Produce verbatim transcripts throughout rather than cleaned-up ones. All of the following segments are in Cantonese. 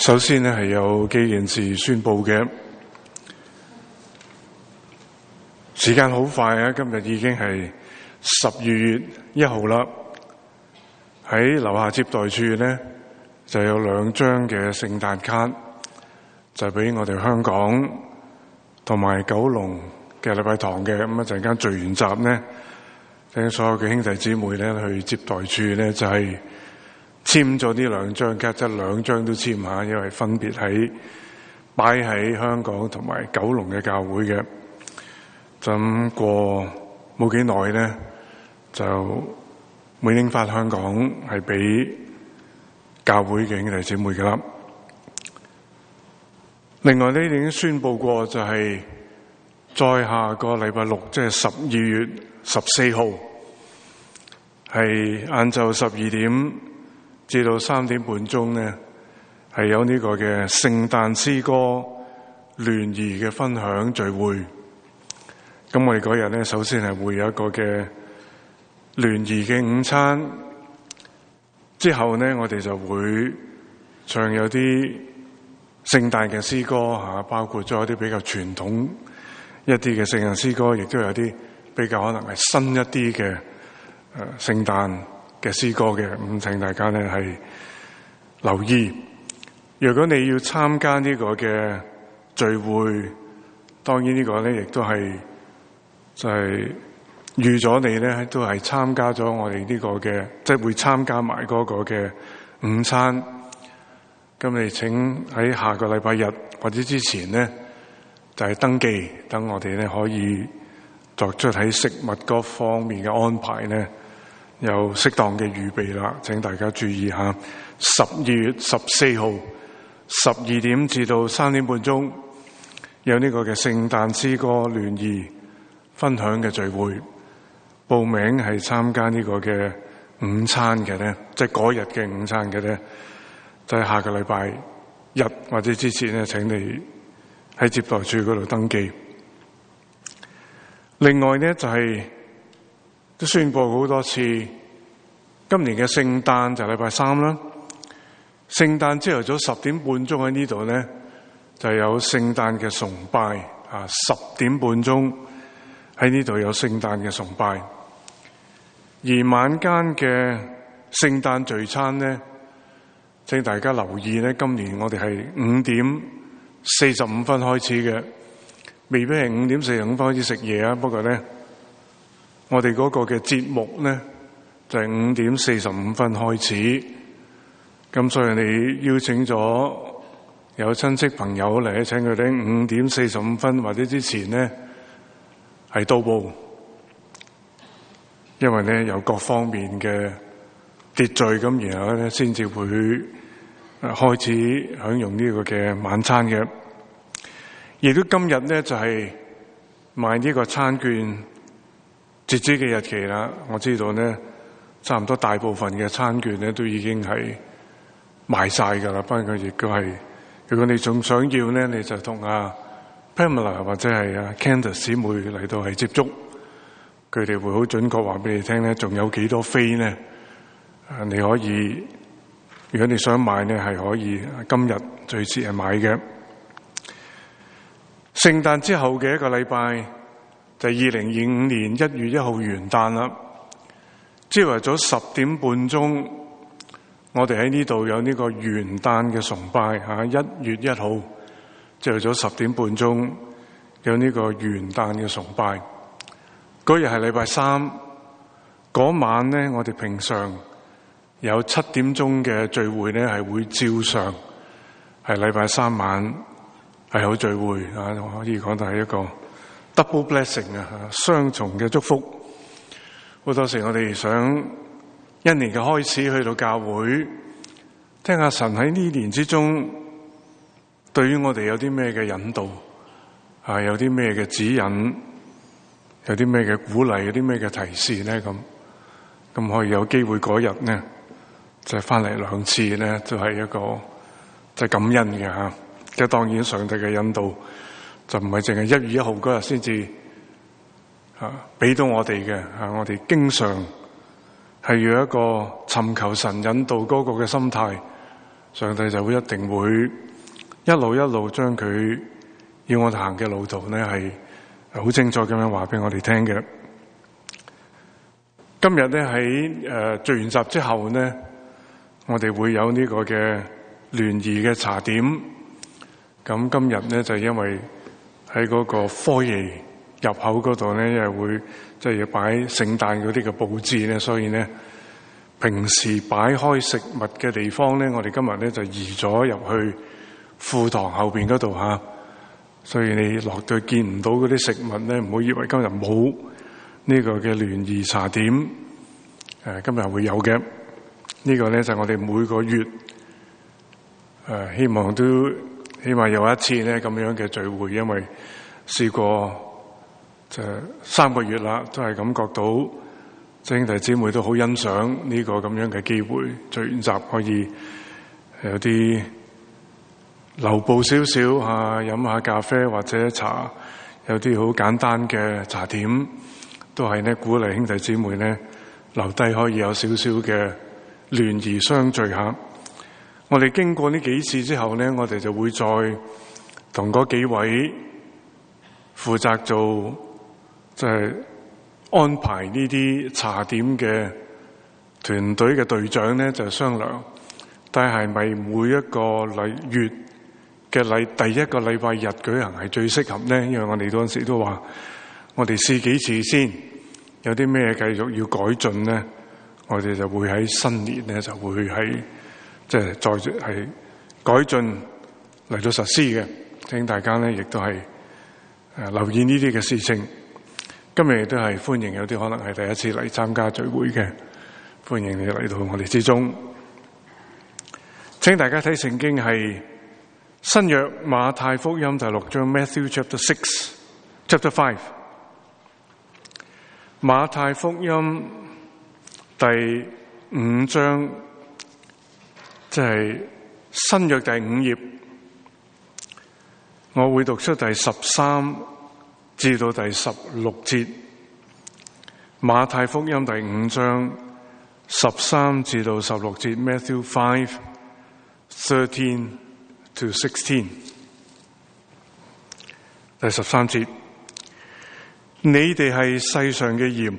首先呢係有幾件事宣佈嘅，時間好快啊！今日已經係十二月一號啦。喺樓下接待處呢，就有兩張嘅聖誕卡，就俾我哋香港同埋九龍嘅禮拜堂嘅。咁一陣間聚完集呢，請所有嘅兄弟姊妹呢去接待處呢，就係簽咗呢兩張卡，即係兩張都簽下，因為分別喺擺喺香港同埋九龍嘅教會嘅。咁過冇幾耐呢，就會拎返香港係俾教會嘅兄弟姊妹㗎啦。另外呢，已經宣佈過，就係再下個禮拜六，即係十二月十四號，係晏晝十二點至到三點半鐘呢，係有呢個嘅聖誕詩歌聯誼嘅分享聚會。咁我哋嗰日呢，首先係會有一個嘅聯誼嘅午餐，之後呢，我哋就會唱有啲聖誕嘅詩歌吓，包括咗一啲比較傳統一啲嘅聖誕詩歌，亦都有啲比較可能係新一啲嘅誒聖誕嘅詩歌嘅。咁請大家呢係留意。如果你要參加呢個嘅聚會，當然呢個呢亦都係就係預咗你咧，都係參加咗我哋呢個嘅，即係會參加埋嗰個嘅午餐。咁你請喺下個禮拜日或者之前呢，就係登記，等我哋咧可以作出喺食物嗰方面嘅安排呢，有適當嘅預備啦。請大家注意下，十二月十四號十二點至到三點半鐘有呢個嘅聖誕詩歌聯誼分享嘅聚會。報名係參加呢個嘅午餐嘅咧，即係嗰日嘅午餐嘅咧，就係下個禮拜日或者之前咧，請你喺接待處嗰度登記。另外呢，就係都宣佈好多次，今年嘅聖誕就係禮拜三啦。聖誕朝頭早十點半鐘喺呢度咧，就有聖誕嘅崇拜啊，十點半鐘。喺呢度有聖誕嘅崇拜，而晚間嘅聖誕聚餐呢，請大家留意呢，今年我哋係五點四十五分開始嘅，未必係五點四十五分開始食嘢啊。不過呢，我哋嗰個嘅節目呢，就係五點四十五分開始，咁所以你邀請咗有親戚朋友嚟，請佢哋五點四十五分或者之前呢，係到埗，因為咧有各方面嘅秩序，咁然後咧先至會開始享用呢個嘅晚餐嘅。亦都今日咧就係賣呢個餐券截止嘅日期啦。我知道咧差唔多大部分嘅餐券咧都已經係賣晒噶啦。不過亦都係，如果你仲想要咧，你就同阿Pamela 或者係啊 Candace 姊妹嚟到係接觸，佢哋會好準確話俾你聽咧，仲有幾多飛咧？啊，你可以，如果你想買咧，係可以今日最遲係買嘅。聖誕之後嘅一個禮拜就係二零二五年一月一號元旦啦。朝頭早十點半鐘，我哋喺呢度有呢個元旦嘅崇拜嚇，一月一號。朝頭早十點半鐘有呢個元旦嘅崇拜，嗰日係禮拜三，嗰晚呢，我哋平常有七點鐘嘅聚會呢，係會照常係禮拜三晚係有聚會啊，可以講到係一個 double blessing 啊，雙重嘅祝福。好多時我哋想一年嘅開始去到教會，聽下神喺呢年之中對於我哋有啲咩嘅引導啊，有啲咩嘅指引，有啲咩嘅鼓勵，有啲咩嘅提示咧？咁咁可以有機會嗰日呢，就係翻嚟兩次咧，都係一個即係感恩嘅吓。即係當然上帝嘅引導就唔係淨係一月一號嗰日先至啊俾到我哋嘅吓，我哋經常係要一個尋求神引導嗰個嘅心態上帝就會一定會一路一路將佢要我哋行嘅路途呢係好清楚咁樣話俾我哋聽嘅。今日呢喺誒聚完集之後呢，我哋會有呢個嘅聯誼嘅茶點。咁今日呢就因為喺嗰個科儀入口嗰度呢，因為會即係要擺聖誕嗰啲嘅佈置呢，所以呢平時擺開食物嘅地方呢，我哋今日呢就移咗入去副堂後邊嗰度吓。所以你落到見唔到嗰啲食物呢，唔好以為今日冇呢個嘅聯誼茶點。誒，今日會有嘅。呢個呢就係我哋每個月誒，希望都希望有一次呢咁樣嘅聚會，因為試過就三個月啦，都係感覺到兄弟姊妹都好欣賞呢個咁樣嘅機會，聚完集可以有啲留步少少吓，飲下咖啡或者茶，有啲好簡單嘅茶點，都係呢鼓勵兄弟姊妹呢留低，可以有少少嘅聯誼相聚下。我哋經過呢幾次之後呢，我哋就會再同嗰幾位負責做即係安排呢啲茶點嘅團隊嘅隊長呢，就商量，但係咪每一個禮月嘅禮第一個禮拜日舉行係最適合呢？因為我哋嗰陣時都話，我哋試幾次先，有啲咩繼續要改進呢，我哋就會喺新年呢就會喺即係再係改進嚟到實施嘅。請大家呢亦都係誒留意呢啲嘅事情。今日亦都係歡迎有啲可能係第一次嚟參加聚會嘅，歡迎你嚟到我哋之中。請大家睇聖經係新約馬太福音第六章 Matthew chapter six chapter five。馬太福音第五章，即係新約第五頁，我會讀出第十三至到第十六節。馬太福音第五章十三至到十六節 Matthew five thirteen to sixteen。第十三節，你哋係世上嘅鹽，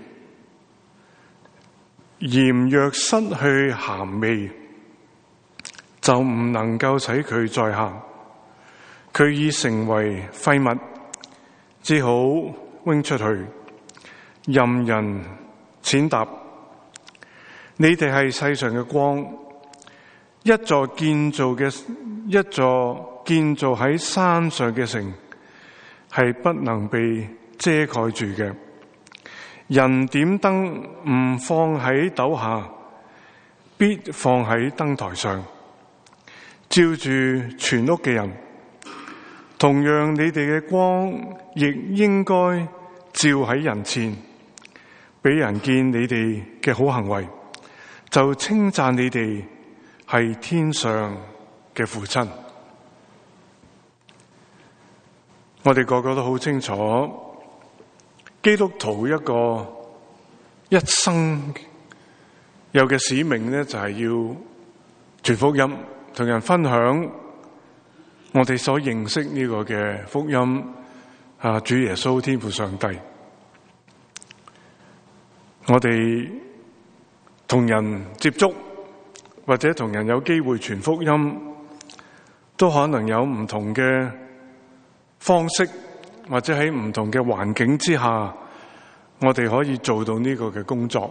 鹽若失去鹹味，就唔能夠使佢再鹹，佢已成為廢物，只好扔出去，任人踐踏。你哋係世上嘅光，一座建造嘅一座建造喺山上嘅城，係不能被遮蓋住嘅。人點燈唔放喺斗下，必放喺燈台上，照住全屋嘅人。同樣，你哋嘅光亦應該照喺人前，俾人見你哋嘅好行為，就稱讚你哋係天上嘅父親。我哋個個都好清楚，基督徒一個一生有嘅使命呢，就係要傳福音，同人分享我哋所認識呢個嘅福音啊，主耶穌天父上帝。我哋同人接觸或者同人有機會傳福音，都可能有唔同嘅方式，或者喺唔同嘅環境之下，我哋可以做到呢個嘅工作。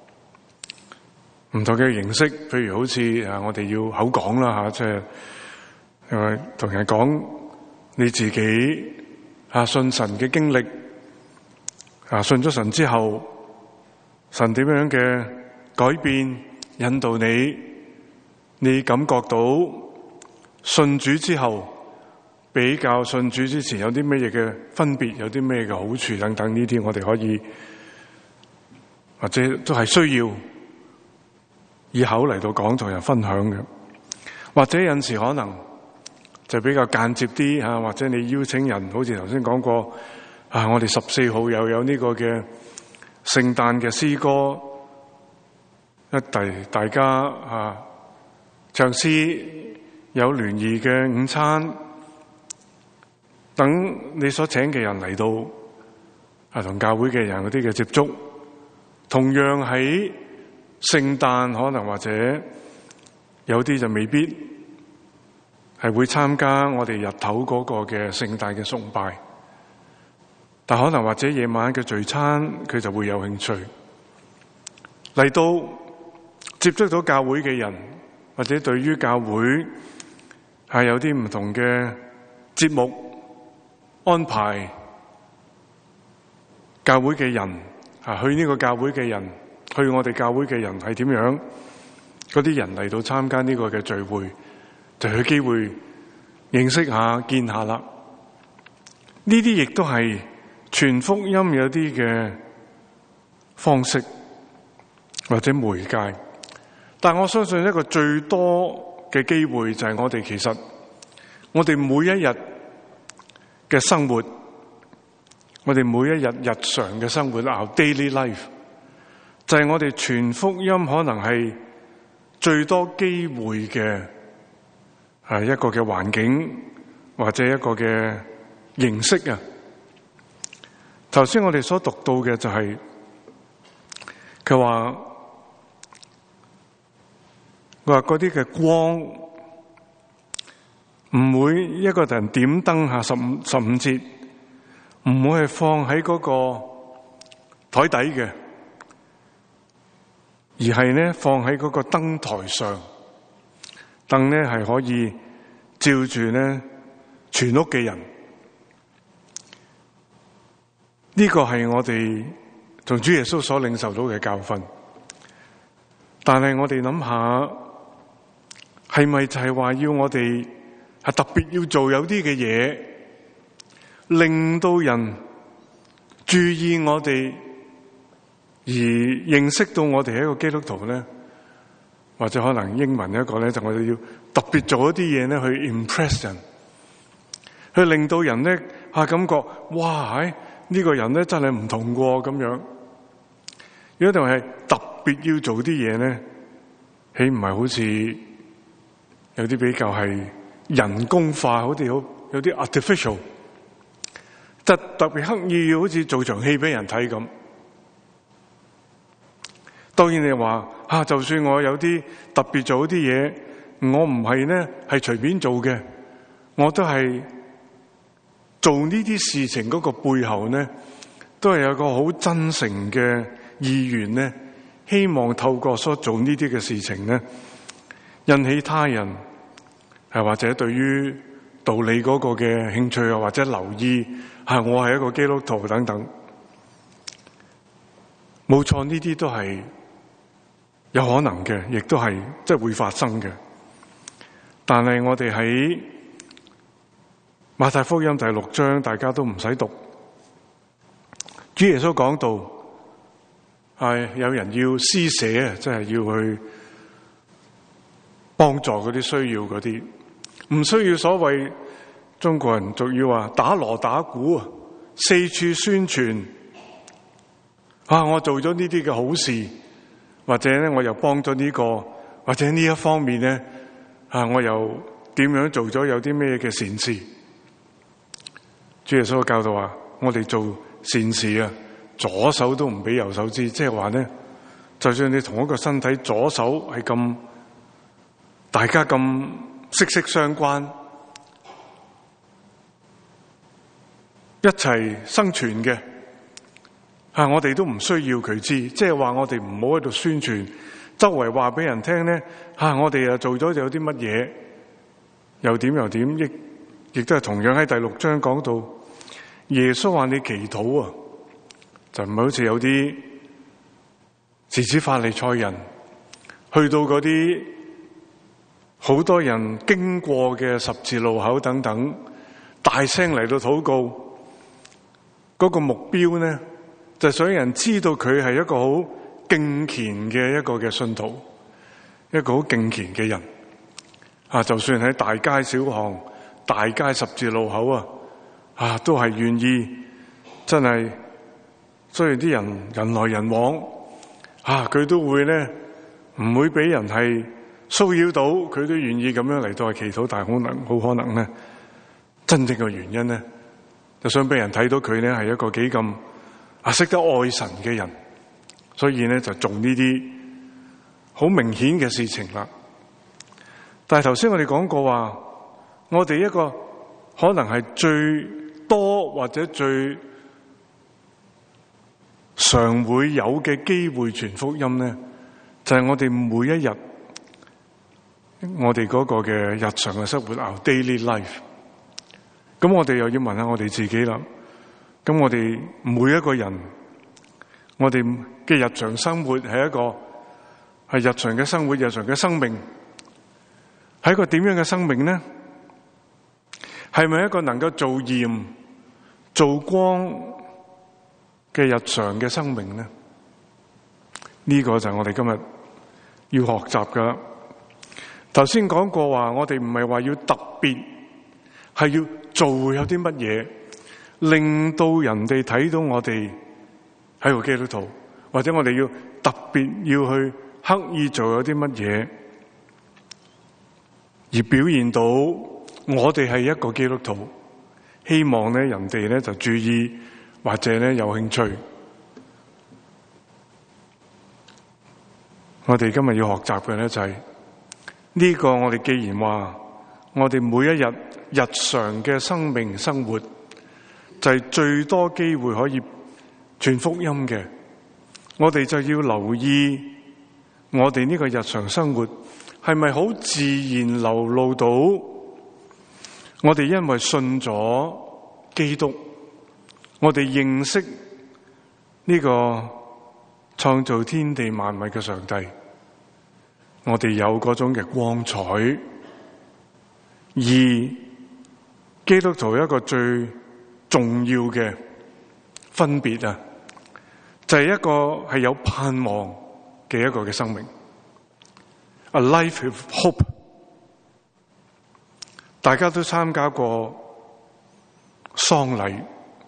唔同嘅形式，譬如好似啊，我哋要口講啦吓，即係誒同人講你自己啊信神嘅經歷，啊信咗神之後，神點樣嘅改變引導你，你感覺到信主之後比較信主之前有啲咩嘢嘅分別，有啲咩嘅好處等等，呢啲我哋可以或者都係需要以口嚟到講同人分享嘅。或者有陣時可能就比較間接啲啊，或者你邀請人，好似頭先講過啊，我哋十四號又有呢個嘅聖誕嘅詩歌，一大大家啊， 嘗試有聯誼嘅午餐，等你所請嘅人嚟到啊，同教會嘅人嗰啲嘅接觸。同樣喺聖誕可能或者有啲就未必係會參加我哋日頭嗰個嘅聖誕嘅崇拜，但可能或者夜晚嘅聚餐佢就會有興趣嚟到接觸到教會嘅人，或者對於教會係有啲唔同嘅節目安排，教會嘅人啊，去呢個教會嘅人，去我哋教會嘅人係點樣？嗰啲人嚟到參加呢個嘅聚會，就有機會認識下、見下啦。呢啲亦都係傳福音有啲嘅方式或者媒介。但我相信一個最多嘅機會就係我哋其實我哋每一日嘅生活，我哋每一日日常嘅生活 our daily life， 就係我哋傳福音可能係最多機會嘅係一個嘅環境或者一個嘅形式啊。頭先我哋所讀到嘅就係佢話佢話嗰啲嘅光唔會一個人點燈下十五十五節，唔會係放喺嗰個台底嘅，而係咧放喺嗰個燈台上。燈咧係可以照住咧全屋嘅人。呢個係我哋從主耶穌所領受到嘅教訓。但係我哋諗下，係咪就係話要我哋係特別要做有啲嘅嘢，令到人注意我哋，而認識到我哋係一個基督徒咧？或者可能英文一個咧，就我哋要特別做一啲嘢咧，去 impress 人，去令到人咧啊感覺哇，喺、這、呢個人咧真係唔同過咁樣。如果就係特別要做啲嘢咧，豈唔係好似有啲比較係人工化，好似好有啲 artificial， 就特別刻意要好似做場戲俾人睇咁。當然你話啊，就算我有啲特別做啲嘢，我唔係咧係隨便做嘅，我都係做呢啲事情嗰個背後咧，都係有個好真誠嘅意願咧，希望透過所做呢啲嘅事情咧，引起他人係或者對於道理嗰個嘅興趣啊，或者留意係我係一個基督徒等等。冇錯，呢啲都係有可能嘅，亦都係即係會發生嘅。但係我哋喺馬太福音第六章，大家都唔使讀。主耶穌講到係有人要施捨啊，即係要去幫助嗰啲需要嗰啲，唔需要所謂中國人俗語話打鑼打鼓啊，四處宣傳啊，我做咗呢啲嘅好事。或者咧，我又幫咗呢個，或者呢一方面咧，啊，我又點樣做咗有啲咩嘅善事？主耶穌教導話：我哋做善事啊，左手都唔俾右手知，即係話咧，就算你同一個身體左手係咁，大家咁息息相關，一齊生存嘅。啊！我哋都唔需要佢知，即係話我哋唔好喺度宣傳，周圍話俾人聽咧。啊！我哋又做咗有啲乜嘢，又點又點，亦亦都係同樣喺第六章講到，耶穌話你祈禱啊，就唔係好似有啲時事法利賽人去到嗰啲好多人經過嘅十字路口等等，大聲嚟到禱告，嗰個目標咧，就想人知道佢係一個好敬虔嘅一個嘅信徒，一個好敬虔嘅人啊！就算喺大街小巷、大街十字路口啊，啊都係願意真係，雖然啲人人來人往啊，佢都會咧唔會俾人係騷擾到佢都願意咁樣嚟到祈禱，但係可能好可能咧，真正嘅原因咧，就想俾人睇到佢咧係一個幾咁啊識得愛神嘅人，所以咧就做呢啲好明顯嘅事情啦。但係頭先我哋講過話，我哋一個可能係最多或者最常會有嘅機會傳福音咧，就係我哋每一日我哋嗰個嘅日常嘅生活啊 daily life。咁我哋又要問下我哋自己啦。咁我哋每一個人，我哋嘅日常生活係一個係日常嘅生活，日常嘅生命係一個點樣嘅生命呢？係咪一個能夠做鹽做光嘅日常嘅生命呢？呢個就係我哋今日要學習噶啦。頭先講過話，我哋唔係話要特別，係要做有啲乜嘢，令到人哋睇到我哋係個基督徒，或者我哋要特別要去刻意做有啲乜嘢，而表現到我哋係一個基督徒，希望咧人哋咧就注意或者咧有興趣。我哋今日要學習嘅咧就係呢個，我哋既然話我哋每一日日常嘅生命生活就係最多機會可以傳福音嘅，我哋就要留意我哋呢個日常生活係咪好自然流露到我哋因為信咗基督，我哋認識呢個創造天地萬物嘅上帝，我哋有嗰種嘅光彩。而基督徒一個最重要嘅分別啊，就係一個係有盼望嘅一個嘅生命。A life of hope。大家都參加過喪禮，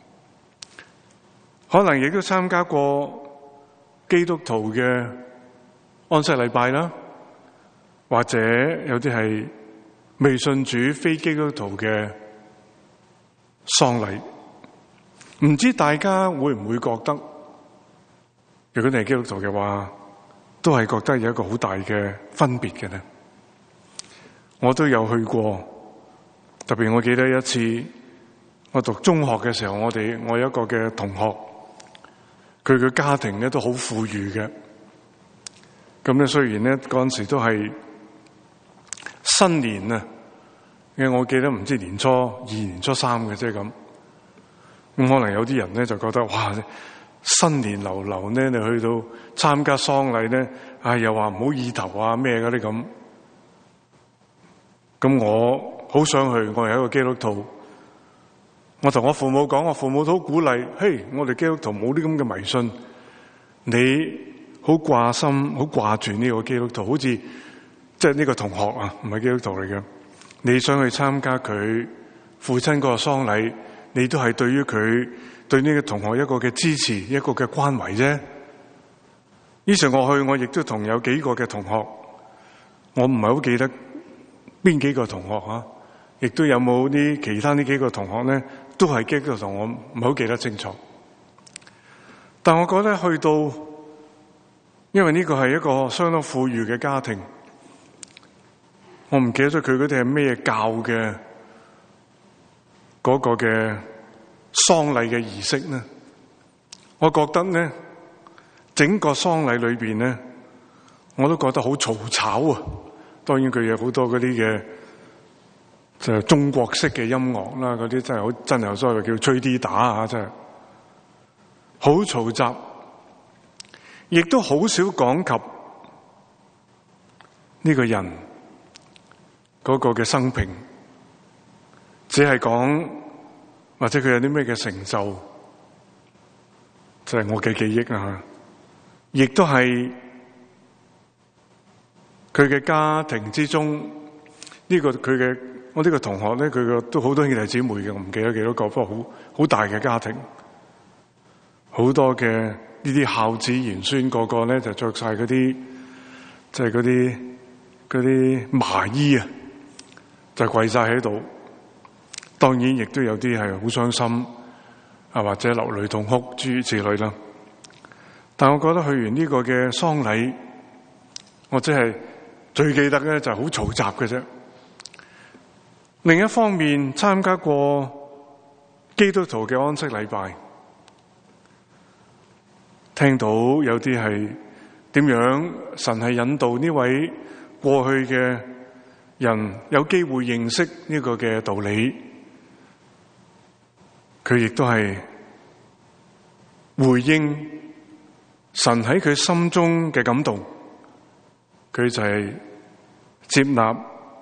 可能亦都參加過基督徒嘅安息禮拜啦，或者有啲係未信主非基督徒嘅喪禮。唔知大家會唔會覺得，如果你係基督徒嘅話，都係覺得有一個好大嘅分別嘅呢？我都有去過。特別我記得一次我讀中學嘅時候，我哋我有一個嘅同學，佢嘅家庭咧都好富裕嘅。咁咧雖然咧嗰陣時都係新年啊，因為我記得唔知年初二、年初三嘅啫咁。咁可能有啲人咧就覺得哇，新年流流咧，你去到參加喪禮咧，啊又話唔好意頭啊咩嗰啲咁。咁我好想去，我係一個基督徒。我同我父母講，我父母都好鼓勵，嘿，我哋基督徒冇啲咁嘅迷信。你好掛心，好掛住呢個基督徒，好似即係呢個同學啊，唔係基督徒嚟嘅。你想去參加佢父親嗰個喪禮，你都係對於佢對呢個同學一個嘅支持，一個嘅關懷啫。於是我去，我亦都同有幾個嘅同學，我唔係好記得邊幾個同學啊，亦都有冇啲其他呢幾個同學咧，都係基督徒，我唔係好記得清楚。但我覺得去到，因為呢個係一個相當富裕嘅家庭，我唔記得咗佢嗰啲係咩教嘅嗰個嘅喪禮嘅儀式咧。我覺得咧，整個喪禮裏邊咧，我都覺得好嘈吵啊。當然佢有好多嗰啲嘅就係中國式嘅音樂啦，嗰啲真係好真係所謂叫吹啲打啊，真係好嘈雜，亦都好少講及呢個人嗰個嘅生平，只係講或者佢有啲咩嘅成就，就係我嘅記憶啊，亦都係佢嘅家庭之中，呢個佢嘅我呢個同學咧，佢個都好多兄弟姊妹嘅，我唔記得幾多個，不過好好大嘅家庭，好多嘅呢啲孝子賢孫，個個咧就着晒嗰啲，即係嗰啲嗰啲麻衣啊，就跪晒喺度。當然亦都有啲係好傷心啊，或者流淚痛哭諸如此類啦。但我覺得去完呢個嘅喪禮，我真係最記得咧就係好嘈雜嘅啫。另一方面，參加過基督徒嘅安息禮拜，聽到有啲係點樣神係引導呢位過去嘅人有機會認識呢個嘅道理，佢亦都係回應神喺佢心中嘅感動，佢就係接納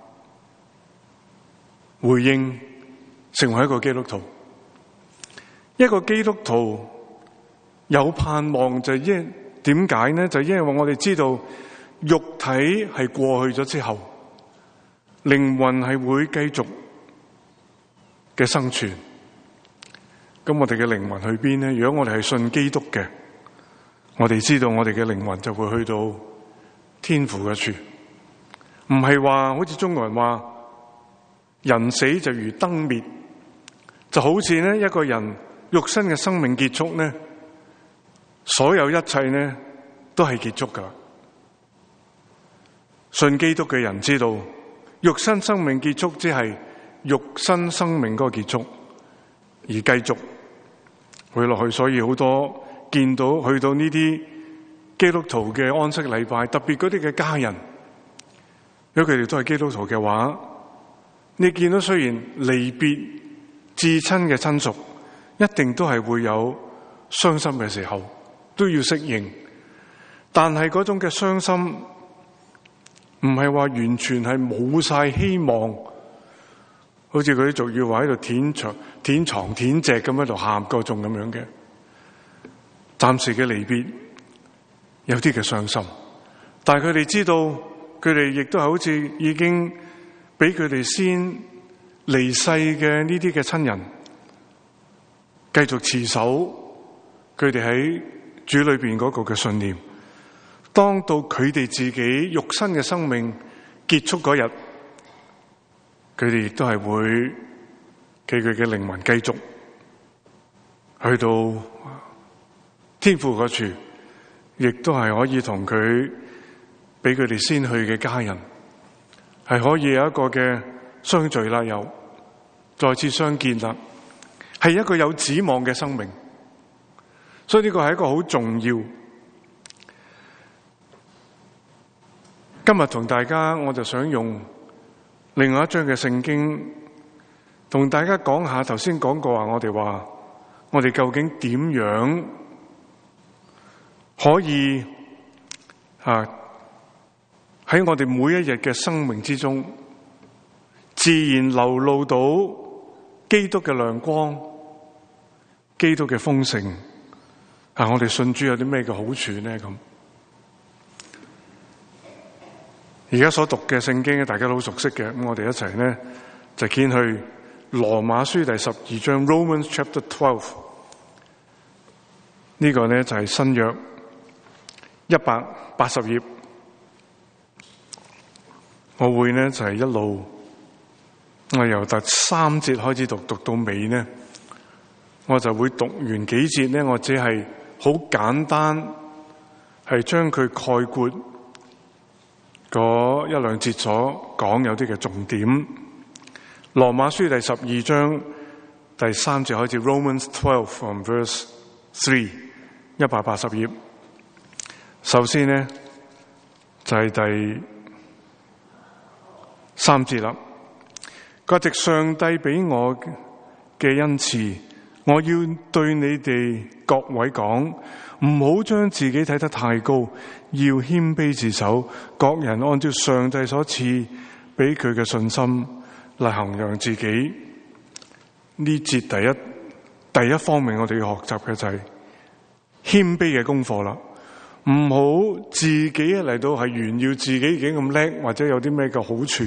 回應，成為一個基督徒。一個基督徒有盼望，就因點解呢？就因為我哋知道肉體係過去咗之後，靈魂係會繼續嘅生存。咁我哋嘅靈魂去邊呢？如果我哋係信基督嘅，我哋知道我哋嘅靈魂就會去到天父嘅處。唔係話好似中國人話人死就如燈滅，就好似呢一個人肉身嘅生命結束呢，所有一切呢都係結束噶。信基督嘅人知道，肉身生命結束只係肉身生命嗰個結束，而繼續去落去。所以好多見到去到呢啲基督徒嘅安息禮拜，特別嗰啲嘅家人，如果佢哋都係基督徒嘅話，你見到雖然離別至親嘅親屬，一定都係會有傷心嘅時候，都要適應。但係嗰種嘅傷心唔係話完全係冇晒希望，好似嗰啲俗語話喺度舔牆、舔床、舔席咁喺度喊嗰種咁樣嘅。暫時嘅離別有啲嘅傷心，但係佢哋知道，佢哋亦都係好似已經俾佢哋先離世嘅呢啲嘅親人繼續持守佢哋喺主裏邊嗰個嘅信念。當到佢哋自己肉身嘅生命結束嗰日，佢哋亦都係會企佢嘅靈魂繼續去到天父嗰處，亦都係可以同佢俾佢哋先去嘅家人係可以有一個嘅相聚啦，又再次相見啦，係一個有指望嘅生命。所以呢個係一個好重要。今日同大家，我就想用另外一章嘅聖經同大家講下。頭先講過話，我哋話我哋究竟點樣可以啊喺我哋每一日嘅生命之中，自然流露到基督嘅亮光、基督嘅豐盛啊！我哋信主有啲咩嘅好處呢？咁而家所讀嘅聖經，大家都好熟悉嘅。咁我哋一齊呢就見去羅馬書第十二章 Romans Chapter Twelve。呢個呢就係新約一百八十頁。我會呢就係一路我由第三節開始讀，讀到尾呢，我就會讀完幾節呢，我只係好簡單係將佢概括嗰一兩節所講有啲嘅重點。羅馬書第十二章第三節開始 Romans twelve from verse three， 一百八十頁。首先呢就係第三節啦。價值上帝俾我嘅恩賜，我要對你哋各位講，唔好將自己睇得太高，要謙卑自守，各人按照上帝所賜俾佢嘅信心嚟衡量自己。呢節第一第一方面我哋要學習嘅就係謙卑嘅功課啦。唔好自己嚟到係炫耀自己已經咁叻，或者有啲咩嘅好處。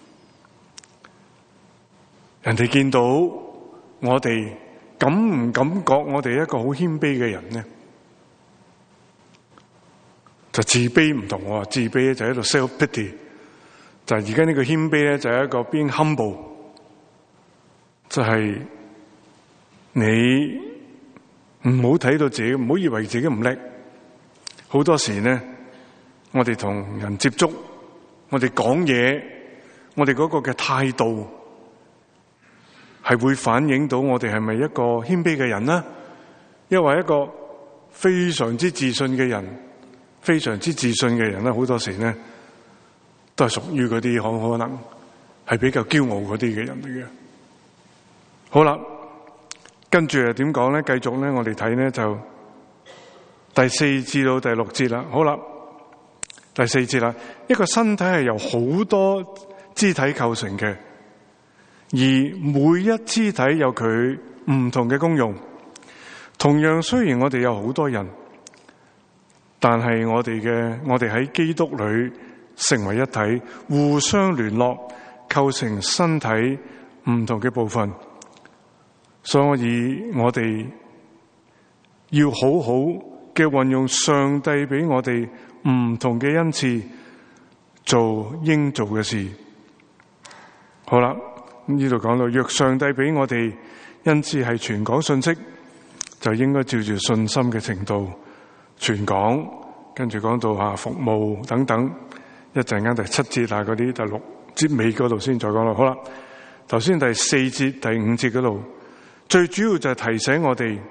人哋見到我哋感唔感覺我哋一個好謙卑嘅人呢？就自卑唔同。我話自卑就喺度 self pity， 就係而家呢個謙卑咧，就係一個 being humble，就係你唔好睇到自己，唔好以為自己唔叻。好多時呢，我哋同人接觸，我哋講嘢，我哋嗰個嘅態度係會反映到我哋係咪一個謙卑嘅人呢？因為一個非常之自信嘅人，非常之自信嘅人咧，好多時呢都係屬於嗰啲可可能係比較驕傲嗰啲嘅人嚟嘅。好啦，跟住係點講咧？繼續咧，我哋睇咧就第四至到第六節啦。好啦，第四節啦，一個身體係由好多肢體構成嘅，而每一肢體有佢唔同嘅功用。同樣，雖然我哋有好多人，但係我哋嘅我哋喺基督裏成為一體，互相聯絡，構成身體唔同嘅部分。所以我哋要好好嘅運用上帝俾我哋唔同嘅恩賜，做應做嘅事。好啦，呢度講到，若上帝俾我哋恩賜係傳講信息，就應該照住信心嘅程度傳講，跟住講到吓服務等等。一陣間第七節啊，嗰啲第六節尾嗰度先再講啦。好啦，頭先第四節、第五節嗰度，最主要就係提醒我哋，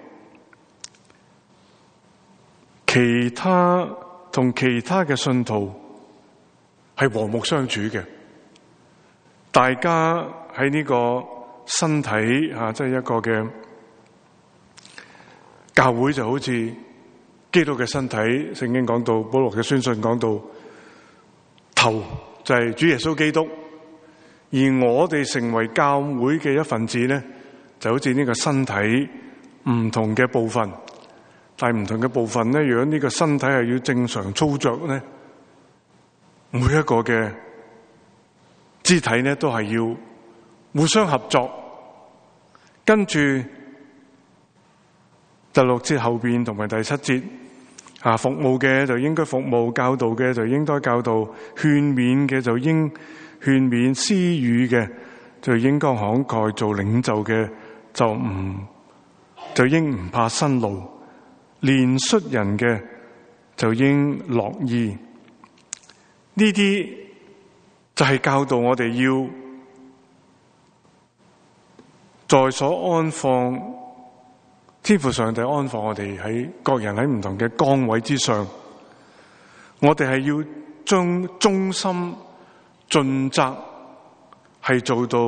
其他同其他嘅信徒係和睦相處嘅。大家喺呢個身體啊，即係一個嘅教會，就好似基督嘅身體。聖經講到，保羅嘅宣信講到，頭就係主耶穌基督，而我哋成為教會嘅一份子咧，就好似呢個身體唔同嘅部分。但係唔同嘅部分咧，如果呢個身體係要正常操作咧，每一個嘅肢體咧都係要互相合作。跟住第六節後邊同埋第七節啊，服務嘅就應該服務，教導嘅就應該教導，勸勉嘅就應勸勉，施予嘅就應該慷慨，做領袖嘅就唔就應唔怕辛勞，憐恤人嘅就應樂意。呢啲就係教導我哋要在所安放，天父上帝安放我哋喺各人喺唔同嘅崗位之上，我哋係要將忠心盡責係做到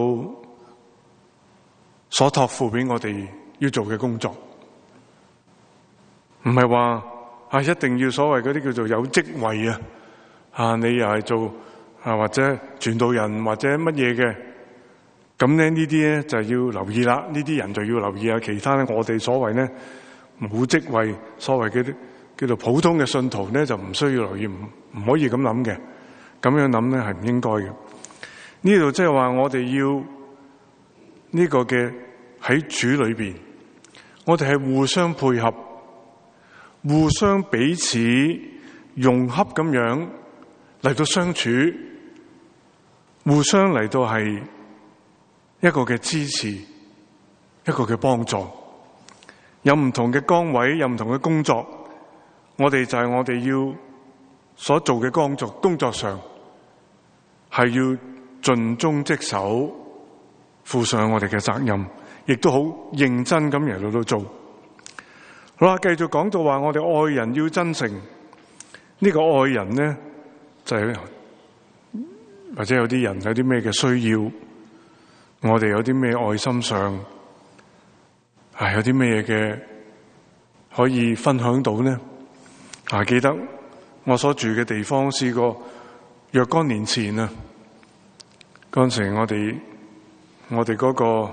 所託付俾我哋要做嘅工作。唔係話啊，一定要所謂嗰啲叫做有職位啊，啊你又係做啊或者傳道人或者乜嘢嘅，咁咧呢啲咧就要留意啦。呢啲人就要留意啊。其他咧我哋所謂咧冇職位，所謂嘅叫做普通嘅信徒咧就唔需要留意，唔唔可以咁諗嘅。咁樣諗咧係唔應該嘅。呢度即係話我哋要呢個嘅喺主裏邊，我哋係互相配合，互相彼此融洽咁樣嚟到相處，互相嚟到係一個嘅支持，一個嘅幫助。有唔同嘅崗位，有唔同嘅工作，我哋就係我哋要所做嘅工作，工作上係要盡忠職守，負上我哋嘅責任，亦都好認真咁嚟到做。好啦，繼續講到話我哋愛人要真誠。呢個愛人咧就係或者有啲人有啲咩嘅需要，我哋有啲咩愛心上係有啲咩嘅可以分享到呢？啊，記得我所住嘅地方試過若干年前啊，嗰陣時我哋我哋嗰個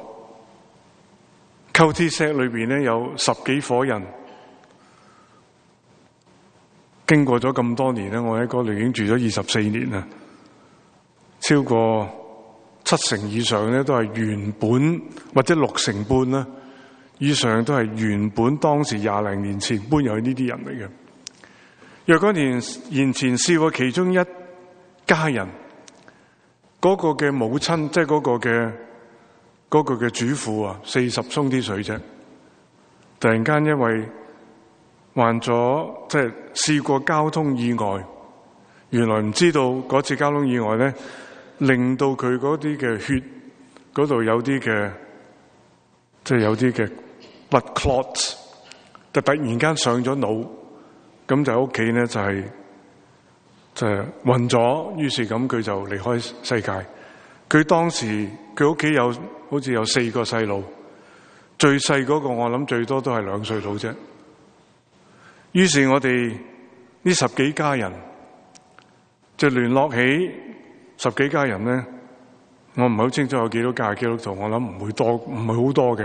Cultic裏邊咧有十幾伙人，經過咗咁多年咧，我喺嗰度已經住咗二十四年啦，超過七成以上咧都係原本或者六成半啦，以上都係原本當時廿零年前搬入去呢啲人嚟嘅。若干年年前試過其中一家人， 嗰個嘅母親，即係嗰個嘅嗰個嘅主婦啊，四十鬆啲水啫，突然間因為患咗即係試過交通意外，原來唔知道嗰次交通意外咧，令到佢嗰啲嘅血嗰度有啲嘅即係有啲嘅 blood clots， 就突然間上咗腦，咁就喺屋企咧就係、是。就係暈咗，於是咁佢就離開世界。佢當時佢屋企有好似有四個細路，最細嗰個我諗最多都係兩歲到啫。於是我哋呢十幾家人就聯絡起十幾家人咧，我唔係好清楚有幾多家係基督徒，我諗唔會多，唔係好多嘅。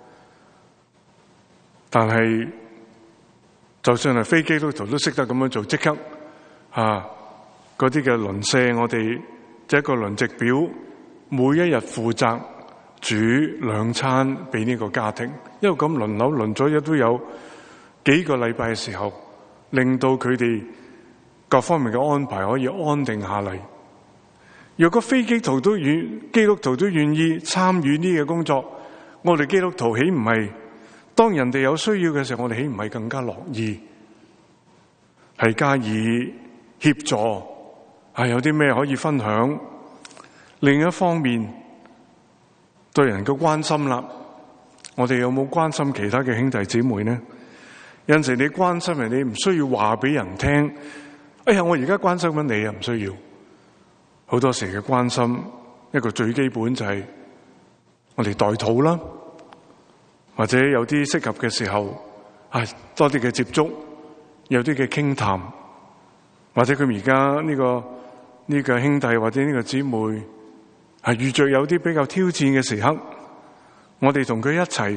但係就算係非基督徒都識得咁樣做，即刻啊！嗰啲嘅鄰舍，我哋即係一個輪值表，每一日負責煮兩餐俾呢個家庭，因為咁輪流輪咗，亦都有幾個禮拜嘅時候，令到佢哋各方面嘅安排可以安定下嚟。若果非基督徒都願基督徒都願意參與呢個工作，我哋基督徒豈唔係當人哋有需要嘅時候，我哋豈唔係更加樂意係加以協助，係有啲咩可以分享。另一方面，對人嘅關心啦，我哋有冇關心其他嘅兄弟姊妹呢？有陣時你關心人，你唔需要話俾人聽。哎呀，我而家關心緊你啊，唔需要。好多時嘅關心，一個最基本就係我哋代禱啦，或者有啲適合嘅時候，係多啲嘅接觸，有啲嘅傾談。或者佢而家呢個呢個兄弟或者呢個姊妹係遇着有啲比較挑戰嘅時刻，我哋同佢一齊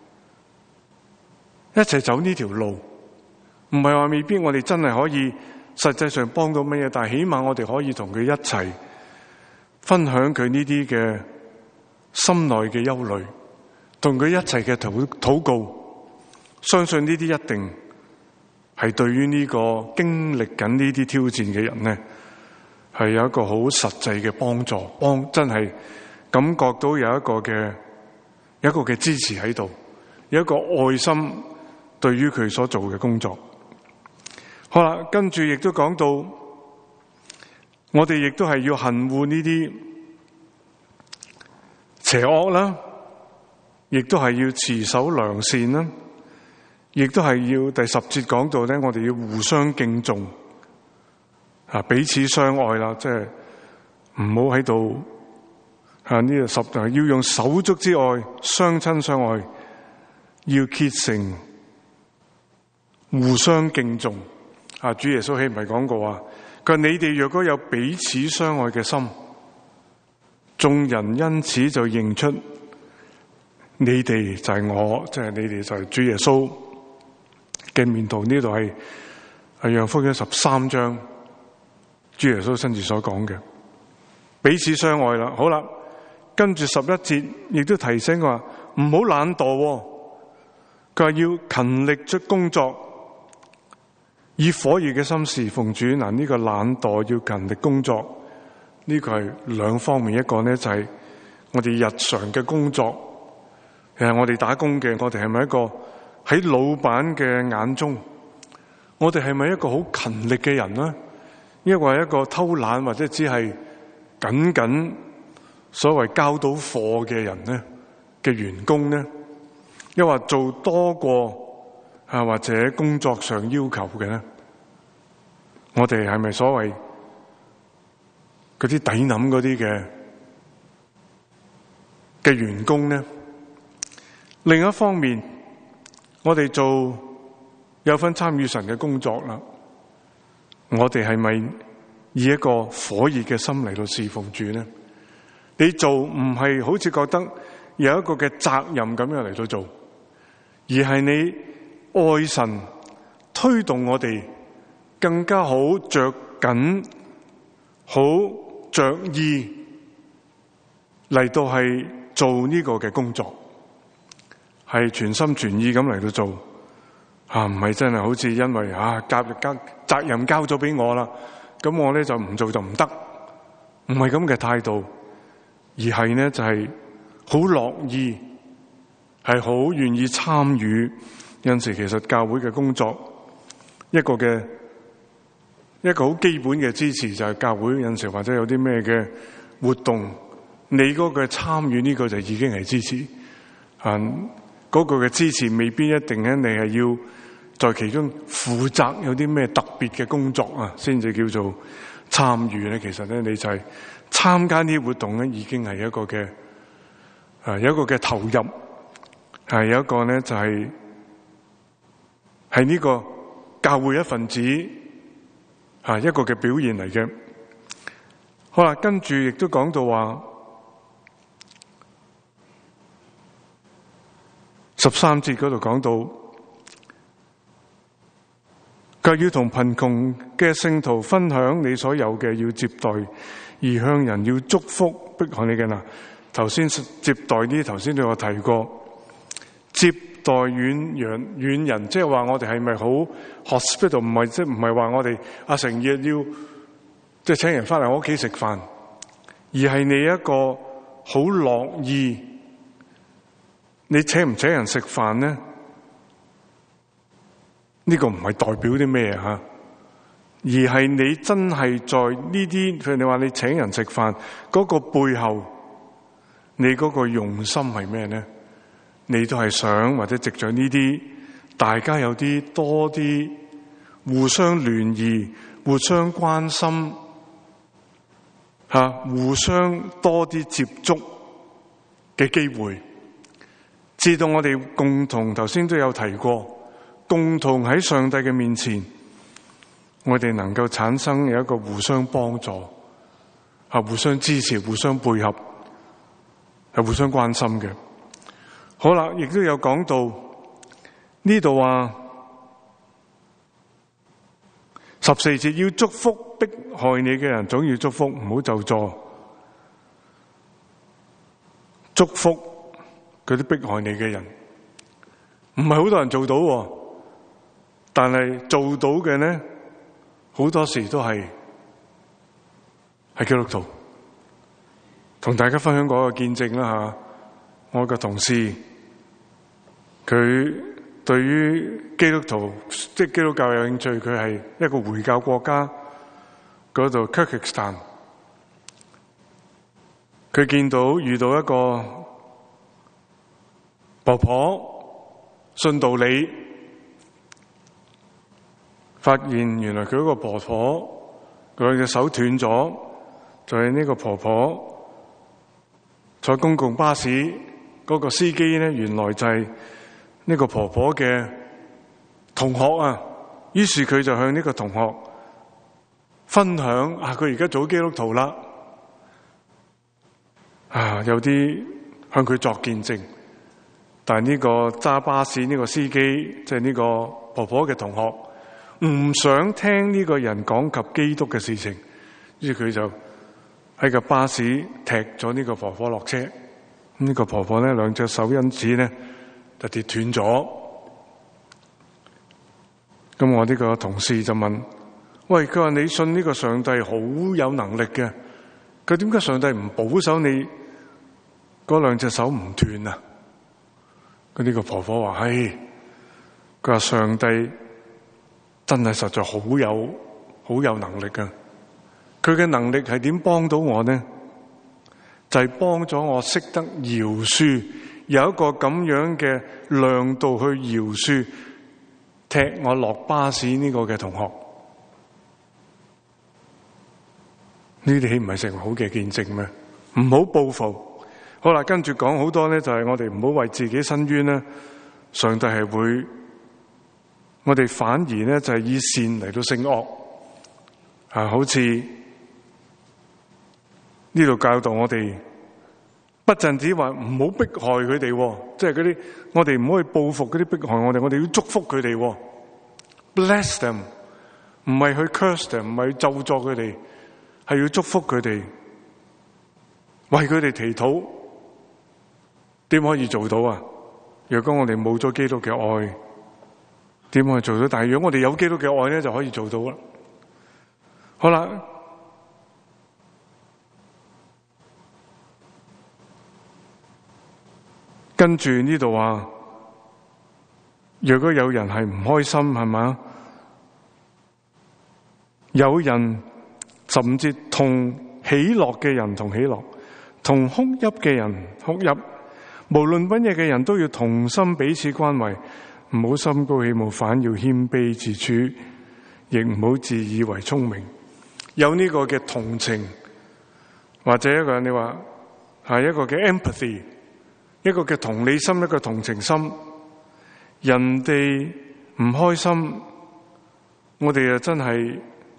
一齊走呢條路，唔係話未必我哋真係可以實際上幫到乜嘢，但係起碼我哋可以同佢一齊分享佢呢啲嘅心內嘅憂慮，同佢一齊嘅禱禱告，相信呢啲一定係對於呢個經歷緊呢啲挑戰嘅人呢，係有一個好實際嘅幫助，幫真係感覺到有一個嘅有一個嘅支持喺度，有一個愛心對於佢所做嘅工作。好啦，跟住亦都講到，我哋亦都係要恨惡呢啲邪惡啦，亦都係要持守良善啦。亦都係要第十節講到咧，我哋要互相敬重，啊，彼此相愛啦，即係唔好喺度啊呢個十要用手足之愛相親相愛，要竭誠互相敬重。啊，主耶穌豈唔係講過啊？佢話你哋若果有彼此相愛嘅心，眾人因此就認出你哋就係我，即係你哋就係主耶穌嘅面圖。呢度係係約翰福音十三章，主耶穌親自所講嘅彼此相愛啦。好啦，跟住十一節亦都提醒話唔好懶惰，佢話要勤力出工作，以火熱嘅心侍奉主。嗱，呢個懶惰要勤力工作，呢個係兩方面，一個呢就係我哋日常嘅工作，誒，我哋打工嘅，我哋係咪一個喺老闆嘅眼中，我哋係咪一個好勤力嘅人呢？抑或係一個偷懶或者只係僅僅所謂交到貨嘅人呢嘅員工呢？抑或做多過啊或者工作上要求嘅呢？我哋係咪所謂嗰啲抵諗嗰啲嘅嘅員工呢？另一方面，我哋做有份參與神嘅工作啦，我哋係咪以一個火熱嘅心嚟到侍奉主呢？你做唔係好似覺得有一個嘅責任咁樣嚟到做，而係你愛神推動我哋更加好着緊、好着意嚟到係做呢個嘅工作，係全心全意咁嚟到做啊！唔係真係好似因為啊交交責任交咗俾我啦，咁我咧就唔做就唔得唔係咁嘅態度，而係呢就係好樂意，係好願意參與。有陣時其實教會嘅工作，一個嘅一個好基本嘅支持就係教會有陣時或者有啲咩嘅活動，你嗰個參與呢個就已經係支持。啊，嗰個嘅支持未必一定咧，你係要在其中負責有啲咩特別嘅工作啊，先至叫做參與咧。其實咧，你就係參加呢啲活動咧，已經係一個嘅啊，有一個嘅投入，係有一個咧就係係呢個教會一份子啊，一個嘅表現嚟嘅。好啦，跟住亦都講到話十三節嗰度講到，佢要同貧窮嘅聖徒分享你所有嘅，要接待異鄉人，要祝福迫害你嘅。嗱，頭先接待呢，頭先都有提過，接待遠人遠人，即係話我哋係咪好 hospital？ 唔係即係唔係話我哋啊成日要即係請人翻嚟我屋企食飯，而係你一個好樂意。你請唔請人食飯呢？呢個唔係代表啲咩啊？而係你真係在呢啲，譬如你話你請人食飯嗰個背後，你嗰個用心係咩呢？你都係想或者藉着呢啲，大家有啲多啲互相聯誼、互相關心，吓互相多啲接觸嘅機會。知道我哋共同，頭先都有提過，共同喺上帝嘅面前，我哋能夠產生有一個互相幫助，係互相支持、互相配合，係互相關心嘅。好啦，亦都有講到呢度話十四節，要祝福迫害你嘅人，總要祝福，唔好咒詛。祝福嗰啲迫害你嘅人，唔係好多人做到，但係做到嘅呢，好多時都係係基督徒。同大家分享過一個見證啦吓，我個同事佢對於基督徒即係基督教有興趣，佢係一個回教國家嗰度 Kyrgyzstan， 佢見到遇到一個婆婆信道理，發現原來佢嗰個婆婆佢隻手斷咗，就係呢個婆婆坐公共巴士嗰個司機咧，原來就係呢個婆婆嘅同學啊。於是佢就向呢個同學分享啊，佢而家做基督徒啦，啊有啲向佢作見證。但係呢個揸巴士呢個司機，即係呢個婆婆嘅同學，唔想聽呢個人講及基督嘅事情，於是佢就喺個巴士踢咗呢個婆婆落車。咁、這、呢個婆婆咧，兩隻手因此咧就跌斷咗。咁我呢個同事就問：喂，佢話你信呢個上帝好有能力嘅，佢點解上帝唔保守你嗰兩隻手唔斷啊？佢呢個婆婆話：唉，佢話上帝真係實在好有好有能力㗎。佢嘅能力係點幫到我呢？就係幫咗我識得饒恕，有一個咁樣嘅量度去饒恕踢我落巴士呢個嘅同學。呢啲豈唔係成為好嘅見證咩？唔好報復。好啦，跟住講好多咧，就係我哋唔好為自己申冤咧。上帝係會，我哋反而咧就係以善嚟到勝惡啊！好似呢度教導我哋，不淨止話唔好迫害佢哋，即係嗰啲我哋唔可以報復嗰啲迫害我哋，我哋要祝福佢哋 ，bless them， 唔係去 curse them， 唔係去咒詛佢哋，係要祝福佢哋，為佢哋祈禱。點可以做到啊？若果我哋冇咗基督嘅愛，點可以做到？但係如果我哋有基督嘅愛咧，就可以做到啦。好啦， 跟住呢度話，若果有人係唔開心，係咪？有人甚至同喜樂嘅人同喜樂，同哭泣嘅人哭泣，無論乜嘢嘅人都要同心彼此關懷，唔好心高氣傲，反要謙卑自處，亦唔好自以為聰明。有呢個嘅同情，或者一個你話係一個嘅 empathy， 一個嘅同理心，一個同情心。人哋唔開心，我哋啊真係